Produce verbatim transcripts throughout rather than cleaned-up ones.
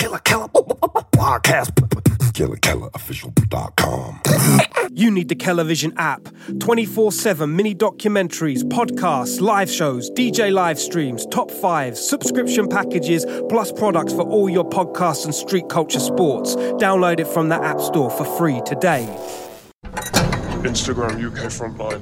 Killer Keller podcast. Killer Keller Official dot com. You need the Kellervision app. twenty-four seven mini documentaries, podcasts, live shows, D J live streams, top fives, subscription packages, plus products for all your podcasts and street culture sports. Download it from the App Store for free today. Instagram U K Frontline.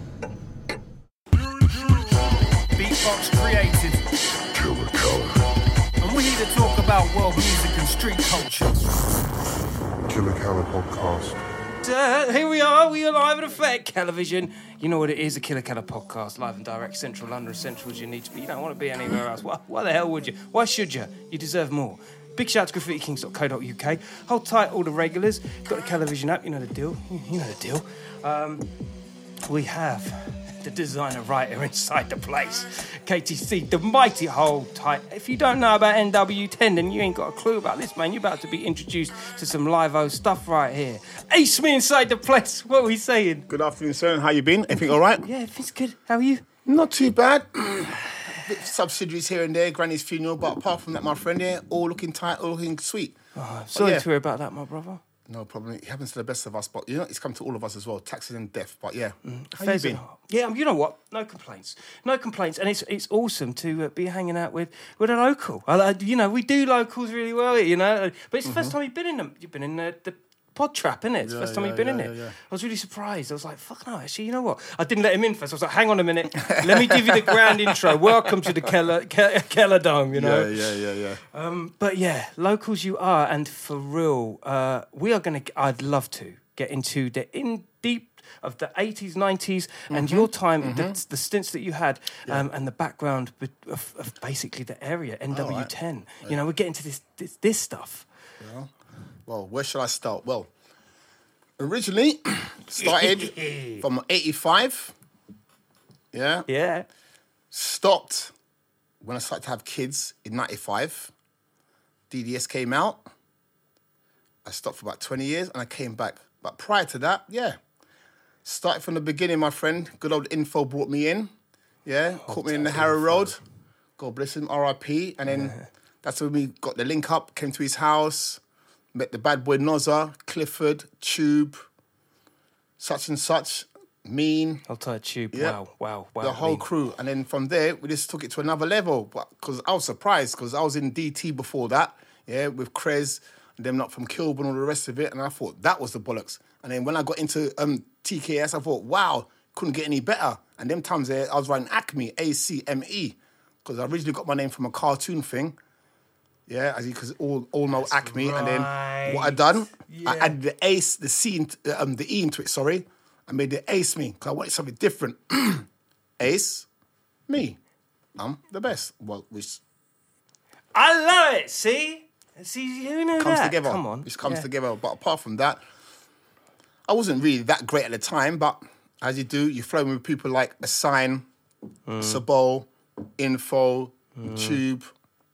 Beatbox created. Killer Keller. And we're here to talk about world music and street culture. Killer Keller podcast. Uh, here we are, we are live in effect, Kellervision. You know what it is, a Killer Keller podcast, live and direct, Central London, as central as you need to be. You don't want to be anywhere else. Why, why the hell would you? Why should you? You deserve more. Big shout to graffiti kings dot co dot U K. Hold tight, all the regulars. Got the Kellervision app, you know the deal. You, you know the deal. Um, we have the designer writer inside the place, K T C, the mighty hold tight. If you don't know about N W ten, then you ain't got a clue about this, man. You're about to be introduced to some live-o stuff right here. Ace me inside the place. What are we saying? Good afternoon, sir. How you been? Everything all right? Yeah, everything's good. How are you? Not too bad. Bit subsidiaries here and there, Granny's funeral, but apart from that, my friend here, all looking tight, all looking sweet. Oh, sorry yeah. to hear about that, my brother. No problem. It happens to the best of us, but you know, it's come to all of us as well, taxes and death. But yeah, Mm. how you been? Yeah, you know what? No complaints. No complaints. And it's it's awesome to uh, be hanging out with, with a local. I, uh, you know, we do locals really well, you know. But it's the first time you've been in them. You've been in the, the pod trap, innit? It's the Yeah, first time yeah, you've been yeah, in yeah, it. yeah. I was really surprised. I was like, fuck no, actually, you know what? I didn't let him in first. I was like, hang on a minute. Let me give you the grand intro. Welcome to the Keller, Ke- Keller Dome, you know. Yeah, yeah, yeah, yeah. Um, but yeah, locals you are, and for real, uh, we are going to, I'd love to get into the in deep of the eighties, nineties, and your time, mm-hmm. the, the stints that you had, yeah. um, and the background of, of basically the area, N W ten. Right. You know, we're getting to this, this, this stuff. Yeah. Well, where shall I start? Well, originally started from eighty-five. Yeah. Yeah. Stopped when I started to have kids in ninety-five. D D S came out. I stopped for about twenty years and I came back. But prior to that, yeah. Started from the beginning, my friend. Good old Info brought me in. Yeah. Oh, caught me in the Harrow Road. God bless him, R I P. And then yeah. that's when we got the link up, came to his house, met the bad boy Nozza, Clifford, Tube, such and such, Mean. I'll tell you, Tube. Yeah. Wow, wow, wow. The whole mean. crew. And then from there, we just took it to another level. Because I was surprised, because I was in D T before that, yeah, with Krez, and them not from Kilburn, all the rest of it. And I thought that was the bollocks. And then when I got into um, T K S, I thought, wow, couldn't get any better. And them times there, I was writing Acme, A C M E, because I originally got my name from a cartoon thing. Yeah, as you because all all know That's Acme, right. and then what I done, Yeah. I added the ace, the C, into, um, the E into it. Sorry, I made it Ace Me because I wanted something different. Ace, me, I'm the best. Well, which I love it. See, see, you know comes that. together. Come on, which comes yeah. together. But apart from that, I wasn't really that great at the time. But as you do, you flow with people like Assign, mm. Sabol, Info, mm. Tube.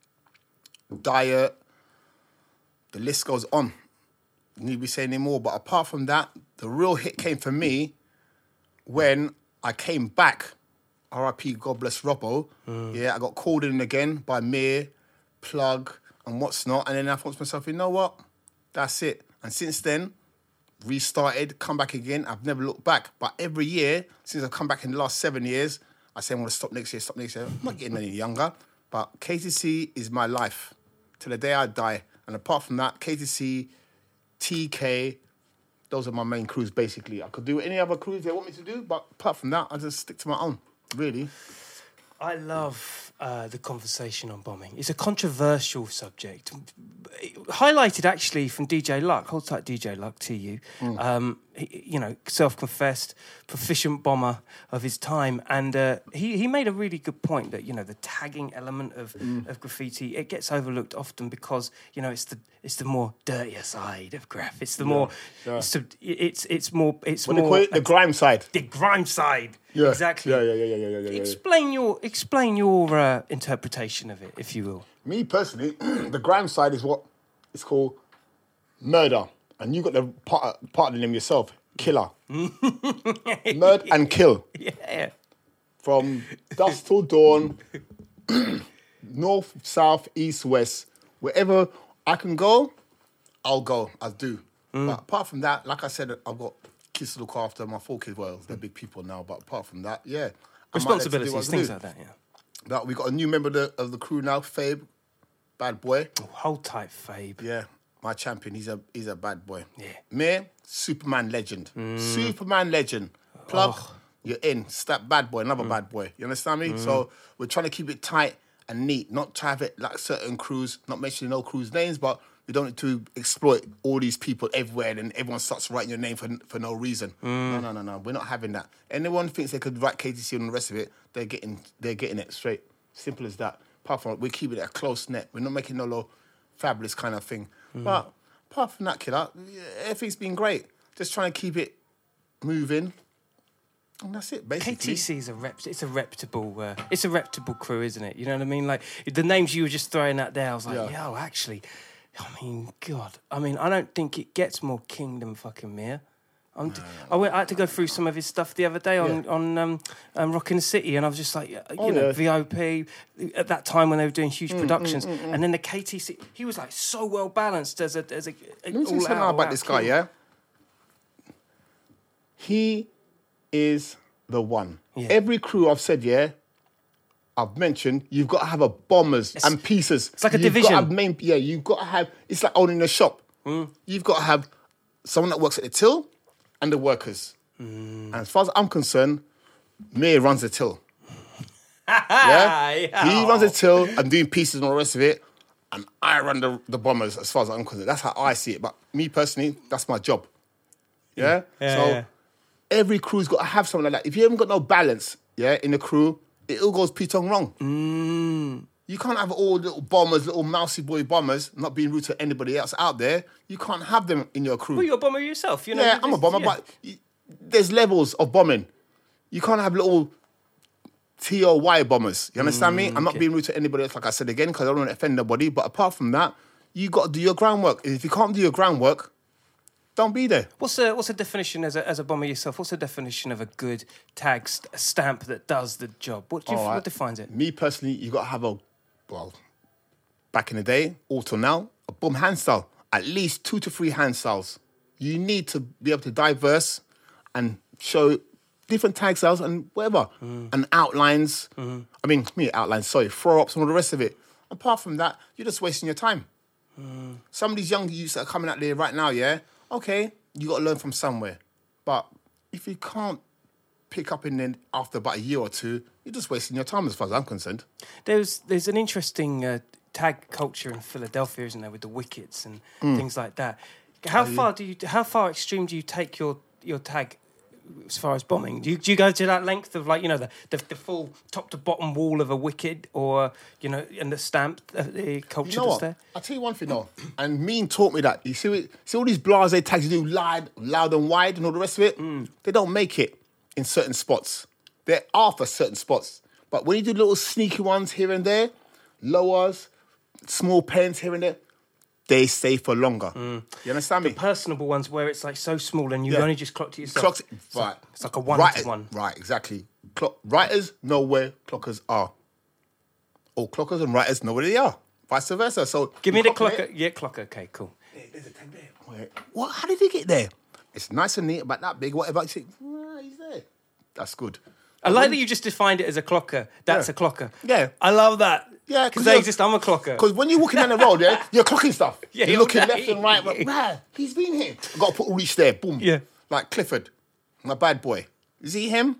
Diet, the list goes on. Need we say any more? But apart from that, the real hit came for me when I came back. R I P, God bless Robbo. Mm. Yeah, I got called in again by Mir, Plug, and what's not. And then I thought to myself, you know what? That's it. And since then, restarted, come back again. I've never looked back. But every year, since I've come back in the last seven years, I say I'm going to stop next year, stop next year. I'm not getting any younger. But K T C is my life. Till the day I die. And apart from that, K T C, T K, those are my main crews, basically. I could do any other crews they want me to do, but apart from that, I just stick to my own, really. I love uh, the conversation on bombing. It's a controversial subject. Highlighted, actually, from D J Luck. Hold tight, D J Luck, to you. Mm. Um, he, you know, self-confessed, proficient bomber of his time. And uh, he, he made a really good point that, you know, the tagging element of, mm. of graffiti, it gets overlooked often because, you know, it's the it's the more dirtier side of graph. It's the yeah. more... Yeah. It's, it's it's more... It's what more they call it? The grime side. The grime side. Yeah. Exactly. Yeah, yeah, yeah, yeah, yeah, yeah, yeah. Explain your explain your uh, interpretation of it, if you will. Me personally, the grime side is what it's called murder, and you got the part part of the name yourself, killer. Murder and kill. Yeah. From dusk till dawn, north, south, east, west, wherever I can go, I'll go. I'll do. But apart from that, like I said, I've got kids to look after. My four kids, well, they're big people now. But apart from that, yeah. I might let to do what I Responsibilities, can things do. like that, yeah. But we got a new member of the, of the crew now, Fabe. Bad boy. Oh, hold tight, Fabe. Yeah, my champion. He's a he's a bad boy. Yeah. Me, Superman legend. Superman legend. Plug, you're in. Step bad boy, another bad boy. You understand me? So we're trying to keep it tight and neat, not to have it like certain crews, not mentioning no crews' names, but we don't need to exploit all these people everywhere and then everyone starts writing your name for for no reason. No, no, no, no. We're not having that. Anyone thinks they could write K T C and the rest of it, they're getting they're getting it straight. Simple as that. Apart from we're keeping it a close net. We're not making no low fabulous kind of thing. But apart from that, killer, everything's been great. Just trying to keep it moving. And that's it, basically. K T C is a rep- it's a reputable uh, it's a reputable crew, isn't it? You know what I mean? Like the names you were just throwing out there, I was like, Yeah. yo, actually, I mean, God, I mean, I don't think it gets more king than fucking Mir. I'm d- I went. I had to go through some of his stuff the other day on Yeah. on um, um, Rockin' the City, and I was just like, you Oh, know, yeah. V O P at that time when they were doing huge productions, and then the K T C. He was like so well balanced as a as a. Let me tell you something about this guy, yeah? He is the one. Yeah. Every crew I've said, yeah, I've mentioned, you've got to have a bombers and pieces. it's like a You've division. Got to have main, yeah, you've got to have, it's like owning a shop. You've got to have someone that works at the till and the workers. And as far as I'm concerned, Mir runs the till. yeah? He runs the till, I'm doing pieces and all the rest of it, and I run the, the bombers as far as I'm concerned. That's how I see it. But me personally, that's my job. Yeah? Yeah, so yeah. every crew's got to have something like that. If you haven't got no balance, yeah, in the crew, it all goes pitong wrong. Mm. You can't have all little bombers, little mousy boy bombers, not being rude to anybody else out there. You can't have them in your crew. Well, you're a bomber yourself, you know. yeah, you I'm a just- bomber, yeah. but y- there's levels of bombing. You can't have little T O Y bombers. You understand me? I'm not okay. being rude to anybody else, like I said again, because I don't want to offend nobody. But apart from that, you got to do your groundwork. If you can't do your groundwork, don't be there. What's the what's the definition as a as a bomber yourself? What's the definition of a good tag st- a stamp that does the job? What do you, All what right. defines it? Me personally, you got to have a, well, back in the day, also now, a bomb hand style. At least two to three hand styles. You need to be able to diverse and show different tag styles and whatever. And outlines. I mean, me outlines, sorry, throw-ups and all the rest of it. Apart from that, you're just wasting your time. Some of these young youths that are coming out there right now, yeah, okay, you got to learn from somewhere. But if you can't pick up in then after about a year or two, you're just wasting your time as far as I'm concerned. There's there's an interesting uh, tag culture in Philadelphia, isn't there, with the wickets and Mm. things like that. How far do you how far extreme do you take your your tag as far as bombing? Do you, do you go to that length of, like, you know, the, the the full top to bottom wall of a wicket, or, you know, and the stamp, uh, the culture You know that's what? there? I'll tell you one thing though, and Mean taught me that. You see, it- see all these blasé tags you do loud, loud and wide and all the rest of it? They don't make it in certain spots. They're after certain spots. But when you do little sneaky ones here and there, lowers, small pens here and there, they stay for longer. You understand me? Personable ones where it's like so small and you Yeah. only just clocked it yourself. Clocks, It's right. like, it's like a one right, to one. Right, exactly. Clock, writers know where clockers are. Or clockers and writers know where they are. Vice versa. So Give me you the clock clocker. it. Yeah, clocker. Okay, cool. There's a tag there. Wait, what? How did he get there? It's nice and neat, about that big. Whatever. You say, ah, he's there. That's good. I like that you just defined it as a clocker. That's Yeah. a clocker. Yeah. I love that. Yeah, because they exist. I'm a clocker. Because when you're walking down the road, yeah, you're clocking stuff. Yeah, you're looking okay. left and right. But man, he's been here. I've got to put reach there. Boom. Yeah. Like Clifford, my bad boy. You see him?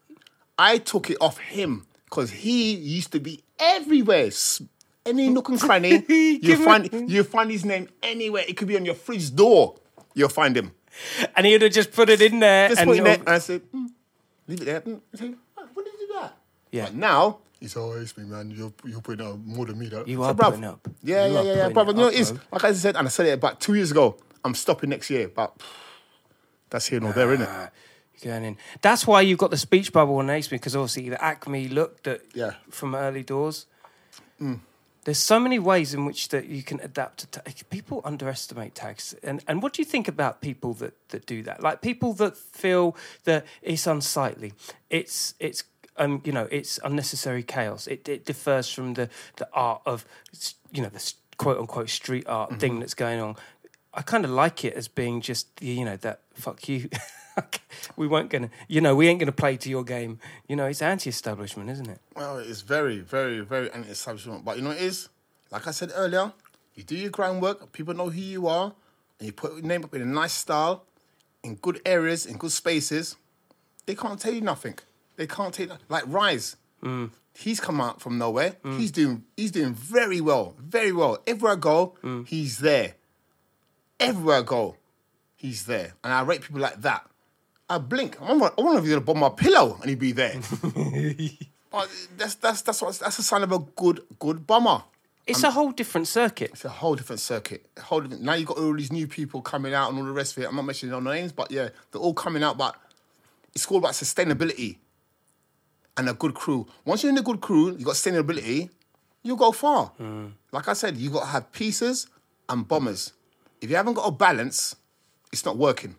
I took it off him because he used to be everywhere. S- Any nook and cranny, you Give find me- you find his name anywhere. It could be on your fridge door. You'll find him. And he'd have just put it in there. Just and put it there, it'll- and I said, mm, leave it there. Mm. I say, "Oh, when did you do that? Yeah. But now, he's always me, man. You're, you're putting out more than me. That. You I are said, "Bruv, putting up. Yeah, You yeah, are yeah, yeah. putting Brother, it you know up, what it is? bro. Like I said, and I said it about two years ago, I'm stopping next year, but that's here nor there, isn't it? Ah, you're going in. That's why you've got the speech bubble on Ace, because obviously the Acme look that Yeah. from early doors. There's so many ways in which that you can adapt to tag. People underestimate tags. And and what do you think about people that, that do that? Like people that feel that it's unsightly. It's it's um you know, it's unnecessary chaos. It it differs from the, the art of, you know, the quote unquote street art Mm-hmm. thing that's going on. I kind of like it as being just, you know, that fuck you. We weren't gonna, you know, we ain't gonna play to your game. You know, it's anti-establishment, isn't it? Well, it's very, very, very anti-establishment. But you know what it is? Like I said earlier, you do your groundwork, people know who you are, and you put your name up in a nice style, in good areas, in good spaces, they can't tell you nothing. They can't tell you nothing. Like Rise. Mm. He's come out from nowhere. He's doing he's doing very well, very well. Everywhere I go, Mm. he's there. Everywhere I go, he's there. And I rate people like that. I blink. I wonder, I wonder if he's gonna bomb my pillow and he'd be there. But that's that's that's what, that's a sign of a good good bomber. It's a whole different circuit. It's a whole different circuit. A whole different, now you've got all these new people coming out and all the rest of it. I'm not mentioning no names, but yeah, they're all coming out. But it's all about sustainability and a good crew. Once you're in a good crew, you've got sustainability, you'll go far. Mm. Like I said, you've got to have pieces and bombers. If you haven't got a balance, it's not working.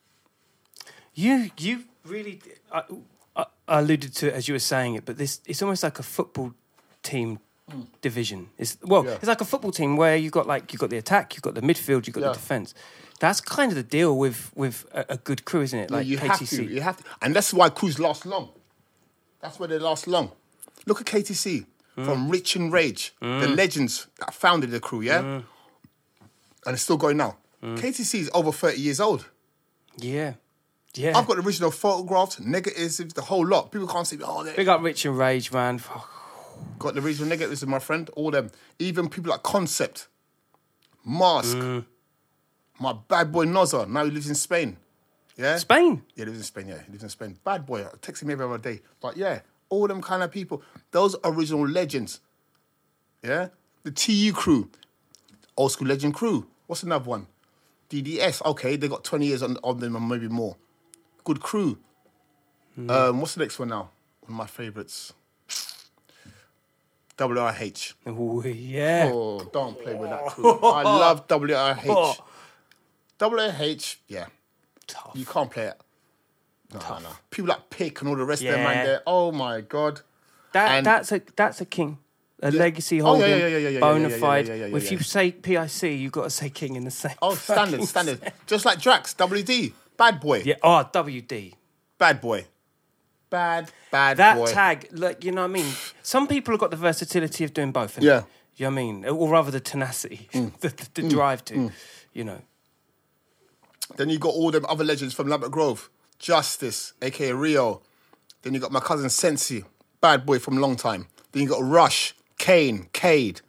You you really, I, I I alluded to it as you were saying it, but this it's almost like a football team division. It's well, Yeah. it's like a football team where you got like you got the attack, you got the midfield, you got Yeah. the defense. That's kind of the deal with with a, a good crew, isn't it? Like you K have T C. to. You have to. And that's why crews last long. That's why they last long. Look at K T C. Mm. From Rich and Rage, the legends that founded the crew, yeah? Mm. And it's still going now. K T C is over thirty years old. Yeah, yeah. I've got the original photographs, negatives, the whole lot. People can't see me. Oh, they Big up Rich and Rage, man. Fuck. got the original negatives, my friend. All them. Even people like Concept, Mask, Mm. my bad boy Nozza. Now he lives in Spain. Yeah? Spain. Yeah, he lives in Spain, yeah. He lives in Spain. Bad boy. I text him every other day. But yeah, all them kind of people. Those original legends. Yeah? The T U crew. Old school legend crew. What's another one? D D S. Okay, they got twenty years on, on them and maybe more. Good crew. Um, what's the next one now? One of my favourites. W R H. Ooh, yeah. Oh, don't play with that crew. I love W R H. W R H, yeah. Tough. You can't play it. No, no, no. People like Pick and all the rest of them, Yeah. man. There. Oh my God. That And- that's a that's a king. A Yeah. legacy Oh, holding, yeah, yeah, yeah, yeah, yeah, bona yeah, yeah, fide. yeah, yeah, yeah, If yeah. you say P I C, you've got to say king in the same. Oh, standard, fucking standard. sentence. Just like Drax, W D. Bad boy. Yeah. Oh, W D. Bad boy. Bad, bad That boy. tag, look, you know what I mean? Some people have got the versatility of doing both. innit? Yeah. You know what I mean? Or rather the tenacity, Mm. the, the, the drive to, you know. Then you got all them other legends from Lambert Grove. Justice, a k a. Rio. Then you got my cousin Sensi, bad boy from Long Time. Then you got Rush, Kane, Cade.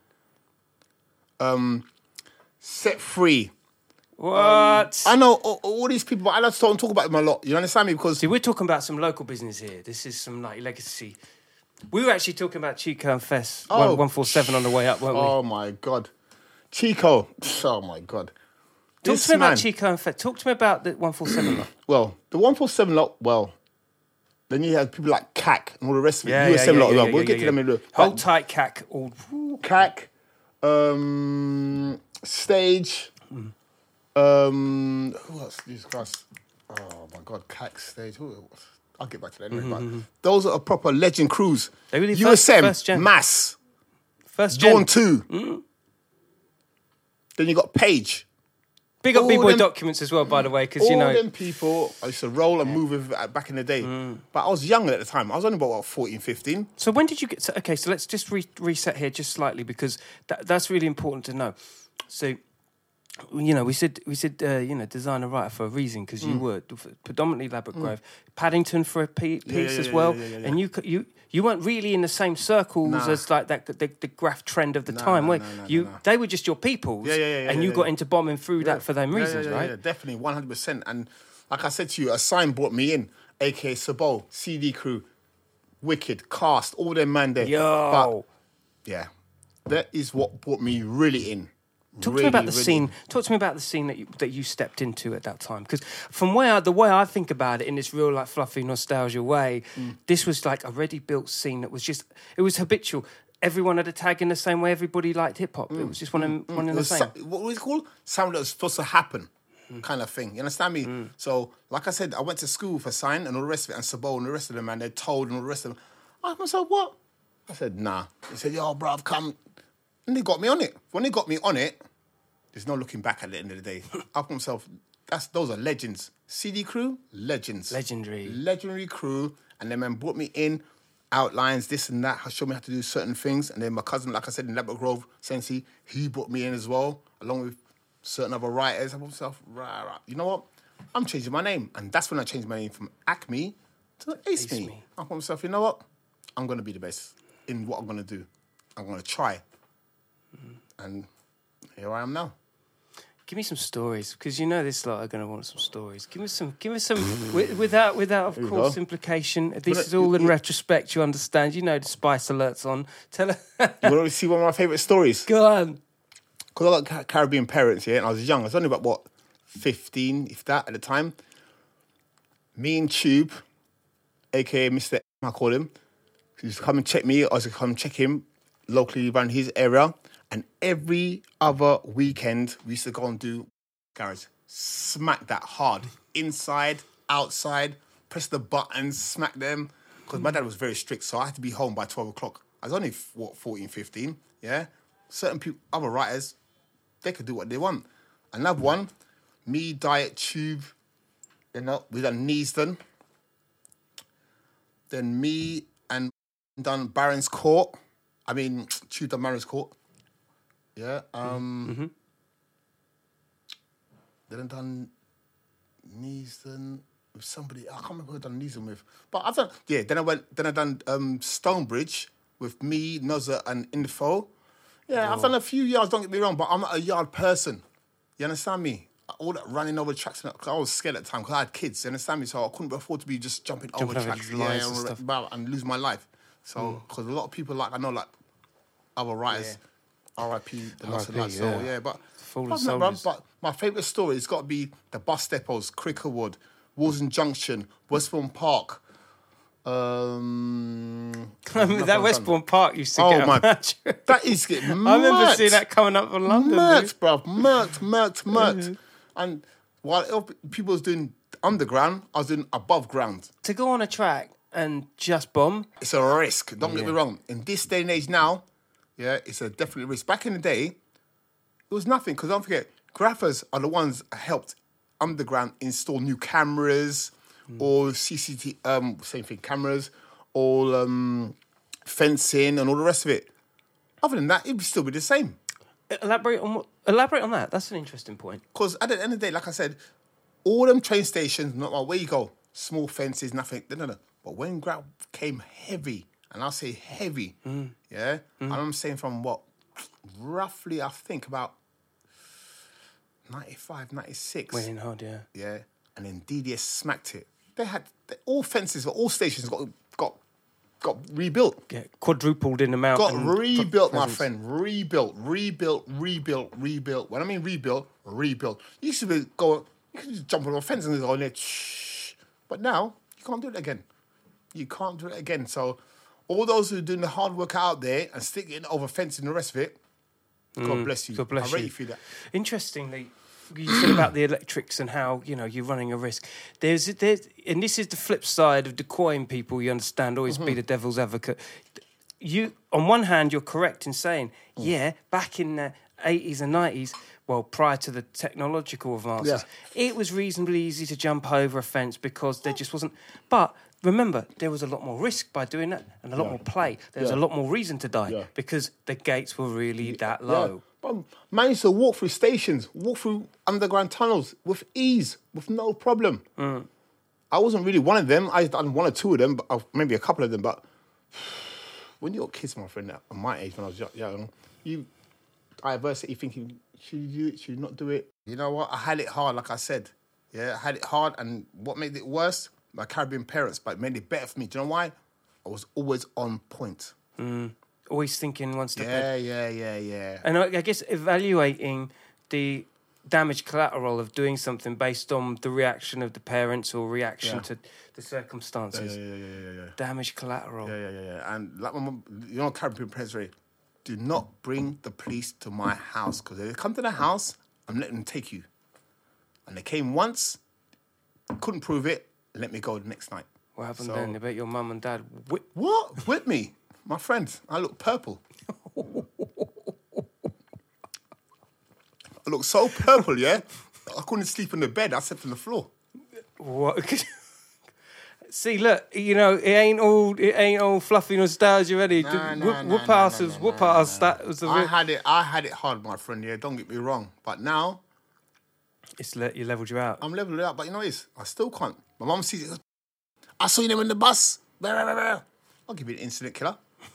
Um, Set Free. What? I know all, all these people, but I don't talk, talk about them a lot. You understand me? Because See, we're talking about some local business here. This is some like legacy. We were actually talking about Chico and Fess, Oh. one forty-seven on the way up, weren't we? oh my God, Chico. Oh my God. Talk This to me man- about Chico and Fess. Talk to me about the one forty-seven lot. Well, the one forty-seven lot. Well, then you have people like C A C and all the rest of it. Yeah, U yeah, S M yeah, lot as yeah, well. yeah, We'll yeah, get yeah. to them in a little. Hold But tight, cack. All. C A C, um, Stage. Um, who else? Jesus Christ. Oh my God, C A C, Stage. Who else? I'll get back to that anyway. But those are proper legend crews. They really U first- S M, first gen. Mass, First gen. Dawn two. Then you got Page. Big up all B-Boy them- Documents as well, by the way, because, you All know... them people I used to roll and move with uh, back in the day. But I was young at the time. I was only about, what, fourteen, fifteen? So when did you get... So, okay, so let's just re- reset here just slightly because that, that's really important to know. So, you know, we said, we said uh, you know, designer writer for a reason because you were predominantly Lambert Grove. Paddington for a pe- piece yeah, as yeah, well. yeah, yeah, yeah. And you c- you you weren't really in the same circles Nah. as like that the, the graph trend of the Nah, time. nah, where nah, nah, you nah, nah. They were just your peoples Yeah, yeah, yeah, yeah, and you yeah, got yeah. into bombing through that for them Yeah, reasons, yeah, yeah, right? Yeah, definitely, one hundred percent. And like I said to you, a sign brought me in, a k a. Sabo, C D Crew, Wicked, Cast, all them man there. Yo. But, yeah, that is what brought me really in. Talk really, to me about the really scene. Talk to me about the scene that you, that you stepped into at that time. Because from where I, the way I think about it, in this real like fluffy nostalgia way, Mm. this was like a ready built scene that was just it was habitual. Everyone had a tag in the same way. Everybody liked hip hop. It was just one and one Mm. It and the was same. so- what was it called? Something that was supposed to happen, kind of thing. You understand me? So, like I said, I went to school for sign and all the rest of it, and Sabo and the rest of them, and they told and all the rest of them. I was like, what? I said, nah. He said, yo, bruv, come. And they got me on it. When they got me on it, there's no looking back at the end of the day. I put myself, that's, those are legends. C D Crew, legends. Legendary. Legendary crew. And then man brought me in, outlines, this and that, showed me how to do certain things. And then my cousin, like I said, in Ladbroke Grove, Sensi, he brought me in as well, along with certain other writers. I put myself, right, right. You know what? I'm changing my name. And that's when I changed my name from Acme to Ace, Ace Me. Me. I put myself, you know what? I'm going to be the best in what I'm going to do. I'm going to try. Mm. And here I am now. Give me some stories, because you know this lot are going to want some stories. Give me some, give me some, wi- without, without of There you course, go. implication. This But is all in you- retrospect, you understand. You know the spice alert's on. Tell her. You want to see one of my favourite stories? Go on. Because I got Ca- Caribbean parents, yeah, and I was young. I was only about, what, fifteen, if that, at the time. Me and Tube, a k a. Mister I call him, he used to come and check me. I was to come check him locally around his area. And every other weekend, we used to go and do garage. Smack that hard. Inside, outside, press the buttons, smack them. Because my dad was very strict, so I had to be home by twelve o'clock. I was only, what, fourteen, fifteen, yeah? Certain people, other writers, they could do what they want. Another one, me, Diet, Tube, you know, we done Neasden. Then me and done Barron's Court. I mean, Tube done Barron's Court. Yeah. Um, Mm-hmm. Then I done Neasden with somebody. I can't remember who I done Neasden with. But I've done, yeah, then I went, then I done um, Stonebridge with me, Nozza and Info. Yeah, I've done a few yards, don't get me wrong, but I'm not a yard person. You understand me? All that running over tracks, because I was scared at the time because I had kids, you understand me? So I couldn't afford to be just jumping, Jumping over over tracks lines yeah, and and, stuff. blah, and lose my life. So, because a lot of people, like, I know, like, other writers, R I P, the loss of R I P, life. So, yeah. yeah, but, Full but, of no, bruv, soldiers. but my favourite story has got to be the bus depots, Crickerwood, Walsall Junction, Westbourne Park. Um, That Westbourne Park used to Oh, get my- much. that is getting I remember murked. seeing that coming up from London. Murked, dude. bruv. Murked, murked, murked. And while el- people was doing underground, I was doing above ground. To go on a track and just bomb. It's a risk. Don't get me Yeah. wrong. In this day and age now, yeah, it's a definite risk. Back in the day, it was nothing. Because don't forget, graphers are the ones that helped underground install new cameras or C C T V, um, same thing, cameras, all um, fencing and all the rest of it. Other than that, it would still be the same. Elaborate on what? Elaborate on that. That's an interesting point. Because at the end of the day, like I said, all them train stations, not like, where you go, small fences, nothing, no, no, no. But when Grab came heavy, and I'll say heavy, yeah, and I'm saying from what, roughly, I think about ninety-five, ninety-six, Winning hard, yeah. yeah, and then D D S smacked it. They had, they, all fences, all stations got got got rebuilt. Get quadrupled in amount. Got and rebuilt, my presence. friend. Rebuilt, rebuilt, rebuilt, rebuilt. When I mean rebuilt, rebuilt. You used to be go, you could just jump on a fence and go in there, shh. But now, you can't do it again. You can't do it again. So, all those who are doing the hard work out there and sticking it over fence and the rest of it, God bless you. God bless I rate you. you for that. Interestingly, you said about the electrics and how, you know, you're running a risk. There's, there's, and this is the flip side of decoying people, you understand, always Mm-hmm. be the devil's advocate. You, on one hand, you're correct in saying, Mm. yeah, back in the eighties and nineties, well, prior to the technological advances, it was reasonably easy to jump over a fence because there just wasn't... But remember, there was a lot more risk by doing that and a lot more play. There was Yeah. a lot more reason to die Yeah. because the gates were really that low. Yeah. But man used to walk through stations, walk through underground tunnels with ease, with no problem. I wasn't really one of them. I done one or two of them, but uh, maybe a couple of them. But when you're kids, my friend, at my age, when I was young, young you diversity thinking, should you do it? Should you not do it? You know what? I had it hard, like I said. Yeah, I had it hard, and what made it worse? My Caribbean parents, but it made it better for me. Do you know why? I was always on point. Always thinking one step ahead. Yeah, yeah, yeah, yeah. And I, I guess evaluating the damage collateral of doing something based on the reaction of the parents or reaction Yeah. to the circumstances. Yeah, yeah, yeah, yeah, yeah. Damage collateral. Yeah, yeah, yeah, yeah. And like my mum, you know, Caribbean parents, right? Do not bring the police to my house because if they come to the house, I'm letting them take you. And they came once, couldn't prove it, let me go the next night. What happened So- then? I bet your mum and dad whipped. What? With me? My friend, I look purple. I looked so purple, yeah. I couldn't sleep in the bed. I slept on the floor. What? See, look, you know, it ain't all it ain't all fluffy nostalgia, ready. Nah, Whoop, nah, nah, whoop nah, ass nah, was nah, whoop nah, ass. nah. That was the. I real- had it. I had it hard, my friend. Yeah, don't get me wrong. But now It's le- you leveled you out. I'm leveling it up. But you know what it is? I still can't. My mum sees it. I saw you in the bus. Blah, blah, blah, blah. I'll give you an incident killer.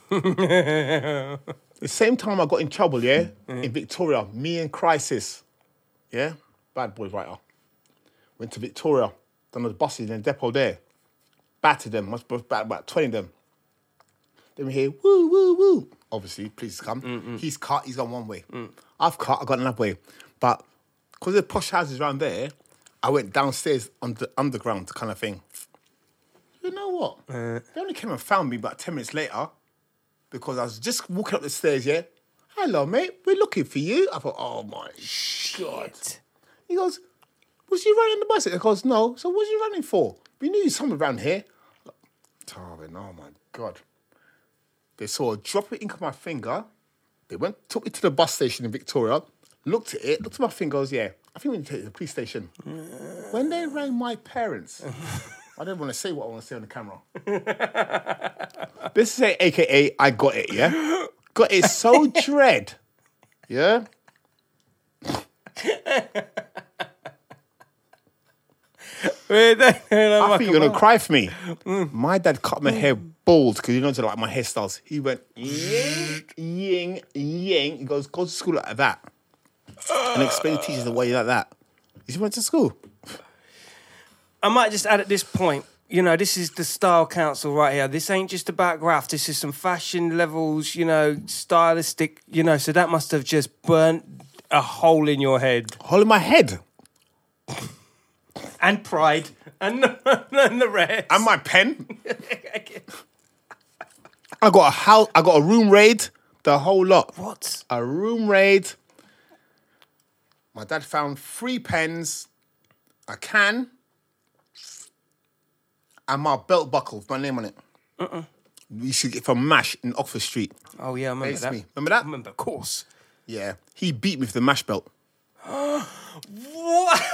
The same time I got in trouble, yeah, in Victoria, me and Crisis, yeah, bad boy writer, went to Victoria, done the buses in the depot there, battered them, must be about, about twenty of them. Then we hear, woo, woo, woo. Obviously, please come. Mm-mm. He's cut, he's gone one way. Mm. I've cut, I've gone another way. But because there's posh houses around there, I went downstairs on the underground kind of thing. You know what? Uh, they only came and found me about ten minutes later because I was just walking up the stairs, yeah? Hello, mate, we're looking for you. I thought, oh, my God. He goes, was you running the bus? He goes, no. So what was you running for? We knew you somewhere around here. Darwin, oh, my God. They saw a drop of ink on my finger. They went, took me to the bus station in Victoria, looked at it, looked at my finger, goes, yeah, I think we need to take it to the police station. Uh, when they rang my parents... I don't want to say what I want to say on the camera. This is a, A K A I got it, yeah? Got it so dread, yeah? I think you're going to cry for me. Mm. My dad cut my hair bald because he knows I like my hairstyles. He went ying, ying, ying. He goes, go to school like that. And explain to teachers the way like that. He just went to school. I might just add at this point, you know, this is the Style Council right here. This ain't just about graft. This is some fashion levels, you know, stylistic, you know, so that must have just burnt a hole in your head. Hole in my head? And pride. And, and the rest. And my pen. I got a house, I got a room raid, the whole lot. What? A room raid. My dad found three pens, a can, and my belt buckle with my name on it. Uh-uh. We used to get from MASH in Oxford Street. Oh, yeah, I remember Based that. Me. Remember that? I remember, of course. Yeah. He beat me for the MASH belt. What?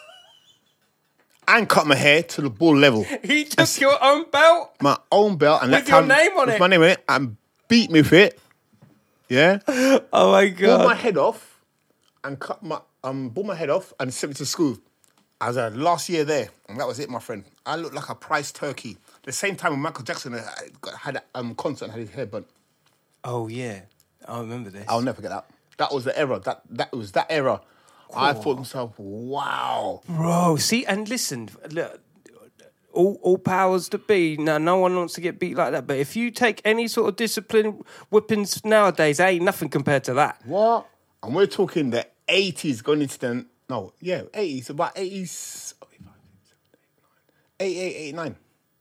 And cut my hair to the ball level. He took and your own belt? My own belt. And with that your time, name on with it? my name on it. And beat me for it. Yeah. Oh, my God. Bought my head off and cut my, um, bought my head off and sent me to school. I was uh, last year there, and that was it, my friend. I looked like a prize turkey. The same time when Michael Jackson had a um, concert and had his hair burnt. Oh, yeah. I remember this. I'll never forget that. That was the era. That that was that era. Cool. I thought to myself, wow. Bro, see, and listen, look, all, all powers that be. Now, no one wants to get beat like that, but if you take any sort of discipline whippings nowadays, ain't nothing compared to that. What? And we're talking the eighties going into the... No, yeah, eighties, about eighties, eighty-eight, eighty-nine.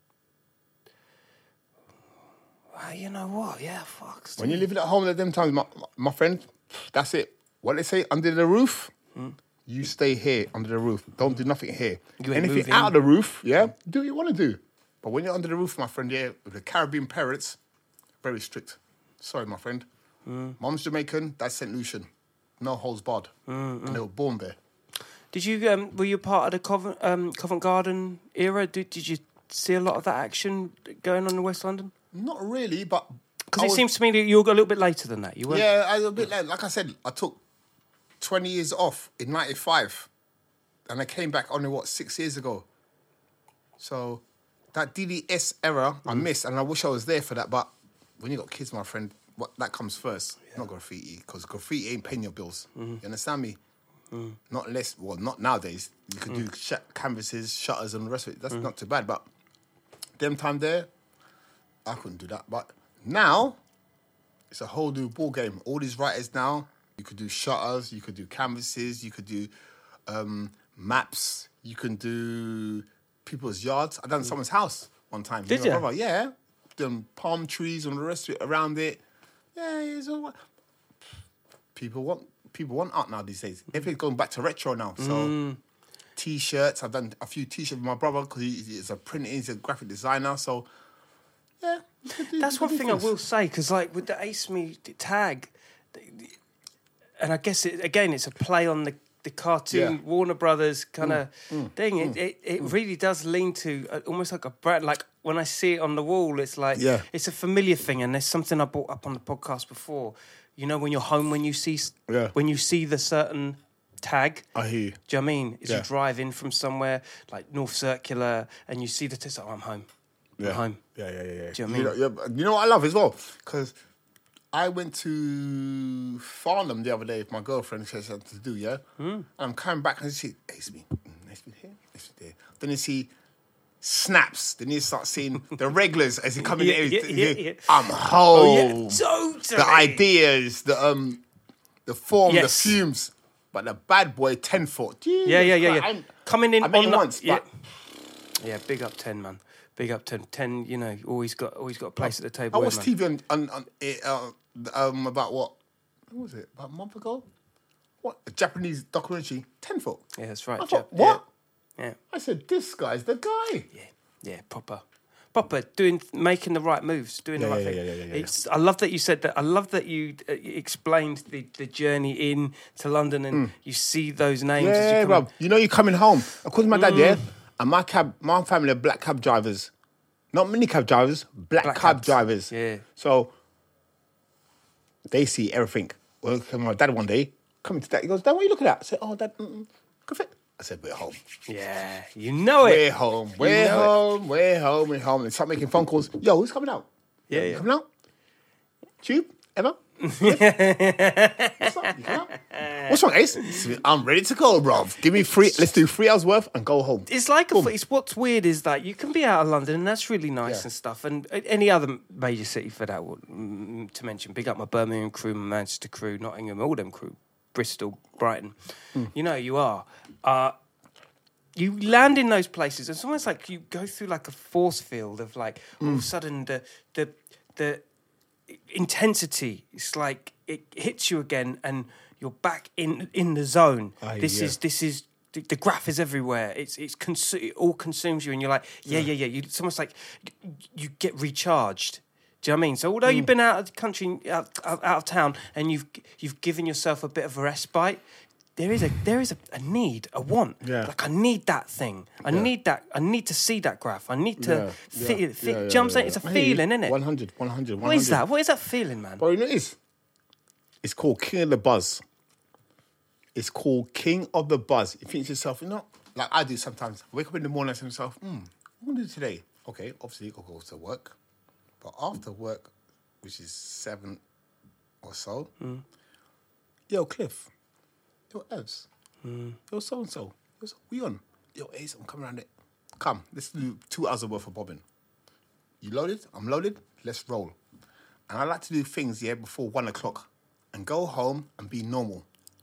Well, you know what? Yeah, fuck. When you're living at home at them times, my, my friend, that's it. What they say, under the roof, mm. you stay here under the roof. Don't do nothing here. Anything out of the roof, yeah, do what you want to do. But when you're under the roof, my friend, yeah, with the Caribbean parents, very strict. Sorry, my friend. Mm. Mom's Jamaican, dad's Saint Lucian. No holds barred. Mm-mm. And they were born there. Did you, um, were you part of the Covent, um, Covent Garden era? Did, did you see a lot of that action going on in West London? Not really, but... Because it was, seems to me that you were a little bit later than that. You weren't? Yeah, I was a bit late. Like I said, I took twenty years off in ninety-five. And I came back only, what, six years ago. So that D D S era, mm. I missed, and I wish I was there for that. But when you got kids, my friend, what that comes first, yeah. Not graffiti, because graffiti ain't paying your bills. Mm-hmm. You understand me? Mm. Not less, well, not nowadays. You could mm. do sh- canvases, shutters, and the rest of it. That's mm. not too bad. But them time there, I couldn't do that. But now, it's a whole new ball game. All these writers now, you could do shutters, you could do canvases, you could do um, maps, you can do people's yards. I done mm. someone's house one time. Did you? Brother. Yeah. Done palm trees and the rest of it around it. Yeah, it's all right. People want people want art now these days. Everything's going back to retro now. So mm. T-shirts. I've done a few T-shirts with my brother because he, he's a printer, he's a graphic designer. So yeah, do, that's one thing things. I will say, because like with the Ace Me tag, and I guess it, again, it's a play on the the cartoon Yeah. Warner Brothers kind of mm, thing. It, it it really does lean to uh, almost like a brand. Like when I see it on the wall, it's like Yeah. it's a familiar thing. And there's something I brought up on the podcast before. You know, when you're home, when you see s- Yeah. when you see the certain tag. I hear you. Do you know what I mean? As Yeah. you drive in from somewhere like North Circular and you see the test, oh, I'm home. Yeah. I'm home. Yeah, yeah, yeah, yeah. Do you know what I you, mean? know, yeah, but you know what I love as well? Because I went to Farnham the other day with my girlfriend. She had something to do, yeah? Hmm. And I'm coming back and I see, hey, it's me. Mm, it's me here, it's me there. Then you see snaps. Then you start seeing the regulars as you come in. Yeah, there. yeah, yeah, yeah. I'm Oh, home. yeah. Totally. The ideas, the um, the form, Yes. the fumes. But the bad boy, ten foot. Jesus Yeah, yeah, yeah, Christ, yeah. I'm- Coming in I met on him the- once, yeah. but Yeah, big up ten, man. Big up ten. Ten, you know, always got always got a place at the table. I where, watched man. T V on, on, on it, uh, um, about what? What was it? About a month ago? What? A Japanese documentary, ten foot. Yeah, that's right. I Jap- thought, what? Yeah, I said, this guy's the guy. yeah, yeah, proper. Proper doing, making the right moves, doing Yeah, the right yeah, thing. yeah, yeah, yeah, yeah. It's, I love that you said that. I love that you uh, explained the, the journey in to London, and you see those names. as Mm. Yeah, you bro. come You know you're coming home. Of course, my dad, Mm. yeah? And my cab, my family are black cab drivers. Not mini cab drivers, black, Black cab cabs. drivers. Yeah. So they see everything. Well, my dad one day, coming to that, he goes, Dad, what are you looking at? I said, oh, Dad, mm-mm, good fit. I said, we're home. Yeah, you know it. We're home. We're know it. home. We're home. We're home. And start making phone calls. Yo, who's coming out? Yeah, You yeah. coming out? Tube? Emma? Yes? What's up? You coming out? What's wrong, Ace? I'm ready to go, bro. Give me three. Let's do three hours worth and go home. It's like a, it's what's weird is that you can be out of London and that's really nice Yeah. and stuff, and a- any other major city for that mm, to mention. Big up my Birmingham crew, my Manchester crew, Nottingham, all them crew, Bristol, Brighton. Hmm. You know you are. Uh, you land in those places. It's almost like you go through like a force field of like all Hmm. of a sudden the the the intensity. It's like it hits you again, and you're back in in the zone. Aye, this yeah. is this is the, the graph is everywhere. It's it's consu- it all consumes you, and you're like, yeah, yeah, yeah. You, it's almost like you get recharged. Do you know what I mean? So although Hmm. you've been out of the country, out, out, out of town, and you've you've given yourself a bit of a respite, there is a there is a, a need, a want. Yeah. Like I need that thing. I need that. I need to see that graph. I need to. Yeah, Feel, yeah, feel, yeah, do you know what yeah, I'm saying? yeah. It's a I hear you. feeling, isn't it? one hundred, one hundred, What is that? What is that feeling, man? Bro, you know what it is? It's called King of the Buzz. It's called King of the Buzz. You think to yourself, you know, like I do sometimes. I wake up in the morning and say to myself, hmm, what am I going to do today? Okay, obviously I'll go to work. But after work, which is seven or so, yo, Cliff, yo, Evs, yo, so-and-so, yo, so, we on? Yo, Ace, I'm coming around it. Come, let's do two hours worth of bobbing. You loaded? I'm loaded. Let's roll. And I like to do things, yeah, before one o'clock and go home and be normal.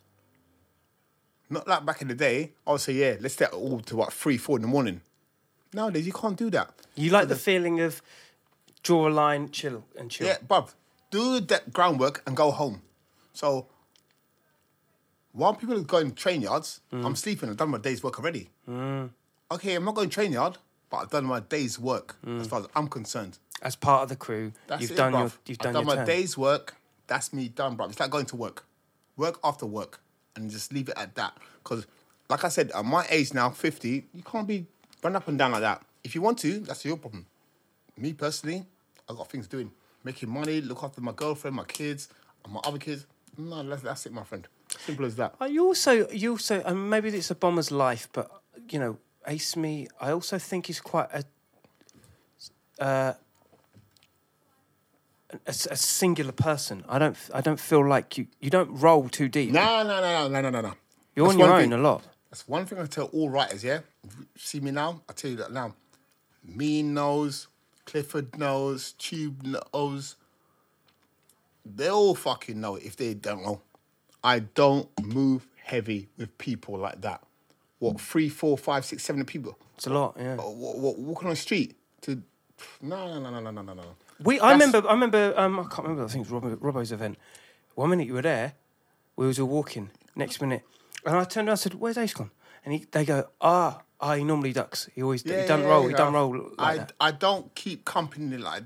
Not like back in the day, I would say, yeah, let's get all to what, three, four in the morning. Nowadays, you can't do that. You like the feeling of draw a line, chill and chill. Yeah, bruv, do that groundwork and go home. So, while people are going train yards, I'm sleeping. I've done my day's work already. Okay, I'm not going train yard, but I've done my day's work as far as I'm concerned. As part of the crew, That's you've it, done bruv. your you've done, I've done your my turn. day's work. That's me done, bruv. It's like going to work. Work after work. And just leave it at that. Because, like I said, at my age now, fifty, you can't be run up and down like that. If you want to, that's your problem. Me, personally, I've got things doing. Making money, look after my girlfriend, my kids, and my other kids. No, that's, that's it, my friend. Simple as that. Uh, You also, you also, and maybe it's a bomber's life, but you know, Ace Me, I also think he's quite a, uh, a, a singular person. I don't, I don't feel like you, you don't roll too deep. No, no, no, no, no, no, no. You're That's on your one own thing. a lot. That's one thing I tell all writers, yeah? See me now? I tell you that now. Me knows, Clifford knows, Tube knows. They all fucking know it if they don't know. I don't move heavy with people like that. What, three, four, five, six, seven people? It's a lot, yeah. Uh, what, what, walking on the street to... No, no, no, no, no, no, no. We, I That's- remember, I remember, um, I can't remember. I think it was Robbo, Robbo's event. One minute you were there, we was all walking. Next minute, and I turned around and said, "Where's Ace gone?" And he, they go, "Ah, ah, he normally ducks. He always, he doesn't roll. He doesn't roll like I, that." I don't keep company like that.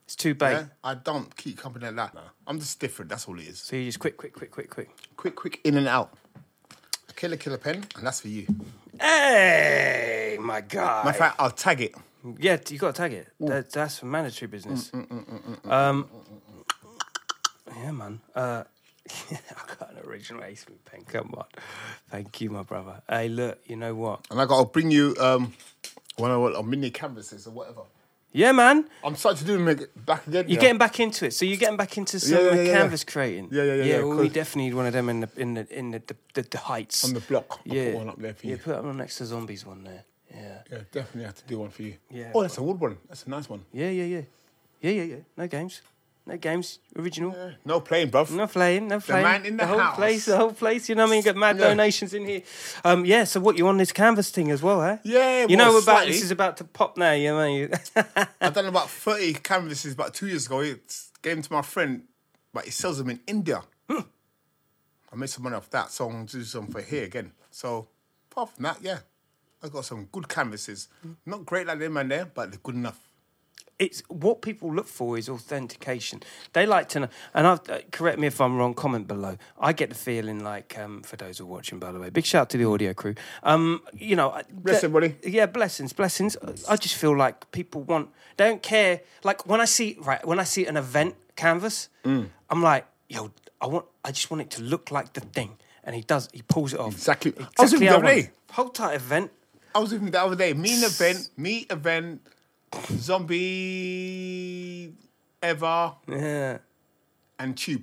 It's too bait. Yeah? I don't keep company like that. No. I'm just different. That's all it is. So you just quick, quick, quick, quick, quick. Quick, quick, in and out. A killer, killer pen, and that's for you. Hey, my guy. Matter of fact, I'll tag it. Yeah, you got to tag it. That, that's mandatory business. Um, yeah, man. Uh, I got an original Ace Smith pen. Come on. Thank you, my brother. Hey, look, you know what? And I got to bring you um, one of our mini canvases or whatever. Yeah, man. I'm starting to do them back again. You're yeah. getting back into it. So you're getting back into some Yeah, yeah, uh, yeah, canvas yeah. creating. Yeah, yeah, yeah, Yeah, yeah, well, we 'cause- definitely need one of them in the in the in the the, the, the heights. On the block. I'll Yeah. put one up there for you. Yeah, put that one next to Zombies one there. Yeah. Yeah, definitely have to do one for you. Yeah. Oh, that's a wood one. That's a nice one. Yeah, yeah, yeah. Yeah, yeah, yeah. No games. No games. Original. Yeah. No playing, bruv. No playing, no playing. man in the whole house. place, the whole place. You know what I mean? Got mad Yeah. donations in here. Um, yeah. So what you on this canvas thing as well, eh? Yeah, You well, know about slightly. this is about to pop now. You know what I mean? I've done about thirty canvases about two years ago. It's gave them to my friend, but he sells them in India. Hmm. I made some money off that, so I'm going to do some for here again. So, apart from that, yeah, I got some good canvases. Not great like them and there, but they're good enough. It's what people look for is authentication. They like to know, and I've, uh, correct me if I'm wrong. Comment below. I get the feeling like, um, for those who are watching, by the way, big shout out to the audio crew. Um, you know, I- Bless that- everybody. Yeah, blessings, blessings. I just feel like people want, they don't care. Like when I see, right, when I see an event canvas, Mm. I'm like, yo, I want, I just want it to look like the thing, and he does. He pulls it off Exactly. I was Exactly. even how the I other want it. day. Hold tight event. I was even the other day. Me an event, me event, zombie, ever, Yeah. and tube.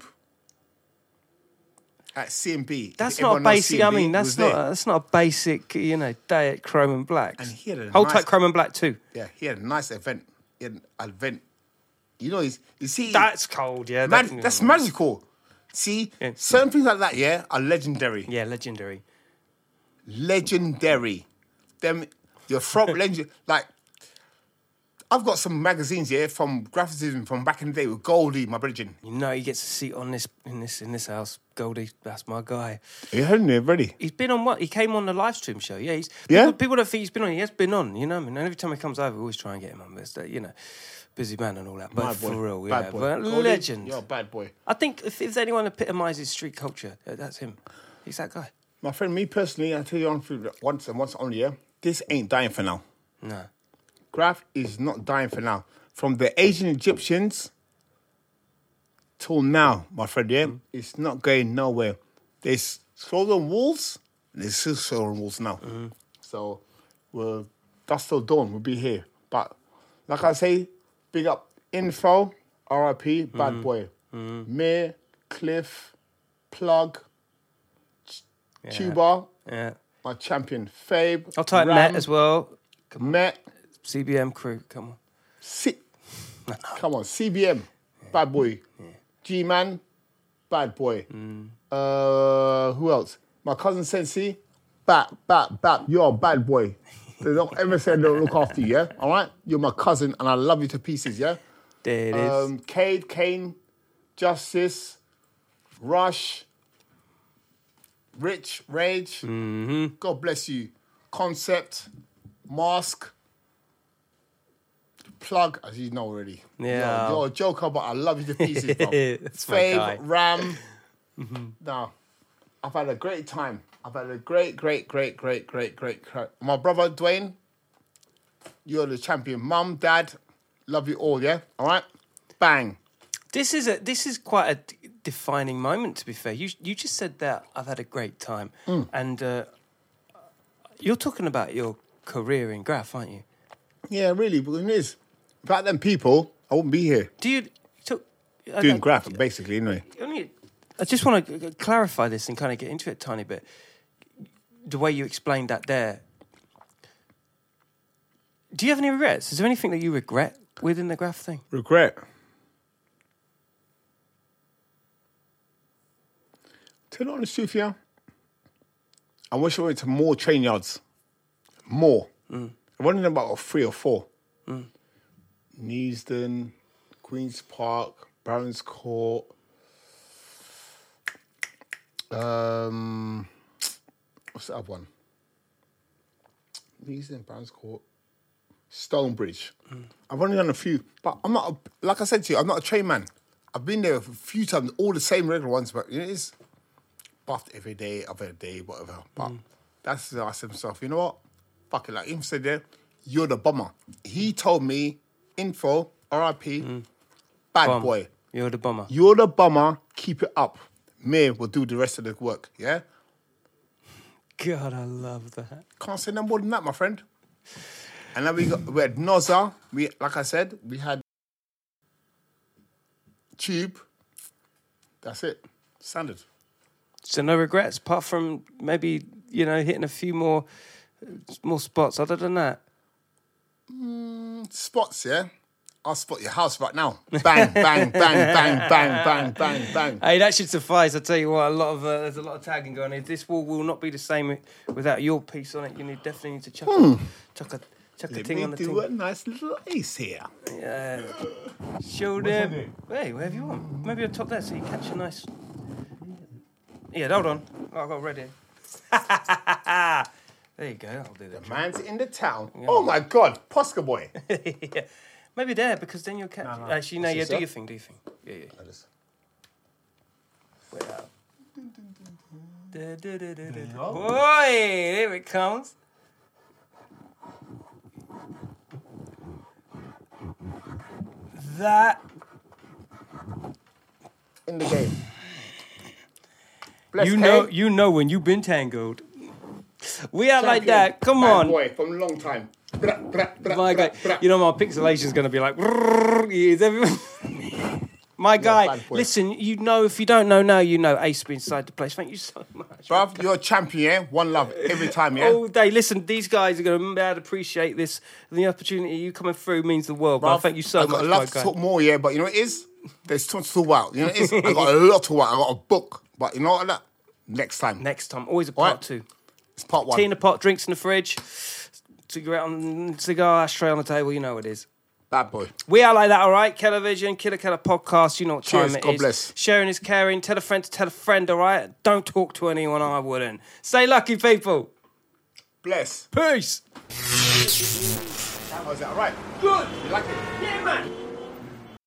At C and B. That's not a Everyone knows basic. I C and B mean, that's was not. there. That's not a basic. You know, day at Chrome and Blacks. And he had a Hold nice- tight, Chrome and Black too. Yeah, he had a nice event. He had an event. You know, he's, you see, That's cold. Yeah, man, that- that's magical. See, Yeah. certain things like that, yeah, are legendary. Yeah, legendary. Legendary. Them, your front legend. Like, I've got some magazines here from graphicism from back in the day with Goldie, my brethren. You know, he gets a seat on this in this in this house. Goldie, that's my guy. You heard me already. He's been on what? He came on the live stream show. Yeah, he's Yeah? People, people don't think he's been on. He has been on. You know, what I mean, and every time he comes over, we always try and get him on. But it's, uh, you know, busy man and all that. But My boy. for real, Bad yeah, boy. but Goldie, legend. You're a bad boy. I think if, if anyone epitomises street culture, uh, that's him. He's that guy. My friend, me personally, I tell you on through once and once only, yeah, this ain't dying for now. No. Graph is not dying for now. From the Asian Egyptians till now, my friend, yeah, Mm. it's not going nowhere. There's stolen walls, and there's still stolen walls now. Mm-hmm. So, well, dust till dawn, we'll be here. But, like I say, big up Info, R I P, Mm-hmm. bad boy. Mir, Cliff, Plug, Ch- Tuba, Yeah. my champion, Fabe. I'll type Ram, Met as well. Met, C B M crew, come on. C- Come on, C B M, bad boy. G-Man, bad boy. Uh, who else? My cousin Sensi, bat, bat, bat. You're a bad boy. They don't ever say they don't look after you, yeah? All right? You're my cousin and I love you to pieces, yeah? There it is. Um, Cade, Kane, Justice, Rush, Rich, Rage. Mm-hmm. God bless you. Concept, Mask, Plug, as you know already. Yeah. You're, you're a joker, but I love you to pieces, bro. That's my guy. Fave, Ram. Now, I've had a great time. I've had a great, great, great, great, great, great, great. My brother, Dwayne, you're the champion. Mum, Dad, love you all, yeah? All right? Bang. This is a this is quite a d- defining moment. To be fair, you you just said that I've had a great time, and uh, you're talking about your career in graph, aren't you? Yeah, really, because it is. Without them people, I wouldn't be here. Do you so, I Doing don't- graph, basically, anyway. Only, I just want to clarify this and kind of get into it a tiny bit. The way you explained that there. Do you have any regrets? Is there anything that you regret within the graph thing? Regret. To be honest with you, I wish I went to more train yards. More. Mm. I wanted about three or four. Mm. Neasden, Queen's Park, Barons Court. Um, what's the other one? Neasden, Barons Court. Stonebridge. Mm. I've only done a few, but I'm not, a, like I said to you, I'm not a train man. I've been there a few times, all the same regular ones, but you know, it's buffed every day, every day, whatever. But mm. that's I said to myself, you know what? Fuck it, like him said there, you're the bomber. He told me, info, R I P, mm. bad Bomb. boy. You're the bomber. You're the bomber, keep it up. Me will do the rest of the work, yeah? God, I love that. Can't say no more than that, my friend. And then we got we had Nozza. We like I said, we had Tube. That's it. Standard. So no regrets, apart from maybe, you know, hitting a few more more spots. Other than that. Mm, spots, yeah? I'll spot your house right now. Bang, bang, bang, bang, bang, bang, bang, bang. Hey, that should suffice. I tell you what, a lot of uh, there's a lot of tagging going on. This wall will not be the same without your piece on it. You need definitely need to chuck hmm. a chuck a chuck Let a thing me on the do thing. a nice little ace here. Yeah. Show them. Hey, wherever you want. Maybe on top there so you catch a nice. Yeah, hold on. Oh, I got ready. There you go. I'll do that. The man's in the town. Yeah. Oh my God, Posca boy. Yeah. Maybe there, because then you'll catch... No, no. Actually, no, yeah, do your thing, do your thing. Yeah, yeah. Just... Wait out. Da, da, da, da, da. Boy, here it comes. That... In the game. Bless you K. know, you know when you've been tangled. We are Champion. like that. Come Bad on. boy from a long time. Bra, bra, bra, My bra, guy, bra. you know my pixelation's going to be like, is everyone? My guy, bad boy. listen, you know, if you don't know now, you know Ace be inside the place. Thank you so much. Bruv, you're a champion, yeah? One love every time, yeah? All day. Listen, these guys are going to be able to appreciate this. And the opportunity you coming through means the world. Bruv, thank you so I've much. got a lot my to guy. talk more, yeah, but you know what it is? There's too much to talk about. You know what it is? I got a lot to talk about. I got a book. But you know what? That? Next time. Next time. Always a part right. two. It's part one. Tea in the pot, drinks in the fridge, cigarette on, cigar ashtray on the table. You know what it is. Bad boy. We are like that, all right? Television, Killer Keller podcast. You know what time Cheers, it God is. bless. Sharing is caring. Tell a friend to tell a friend, all right? Don't talk to anyone. I wouldn't. Stay lucky, people. Bless. Peace. How's that? All right. Good. You like it? Yeah, man.